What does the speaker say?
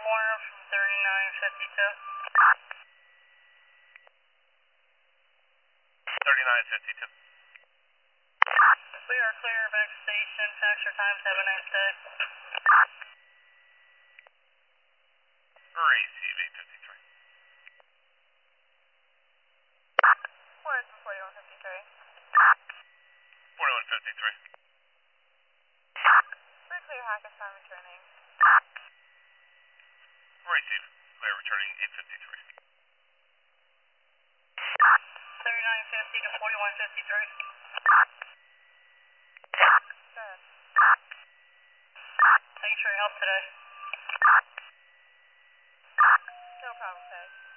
corner from 3952. 3952. We are clear back station. Factor times. Have a nice day. Receive 853. Where's the 4153? 4153. We're clear Hackettstown returning. Receive. Clear returning 853. 3950 to 4153. Good. Thanks for your help today. No problem, sir.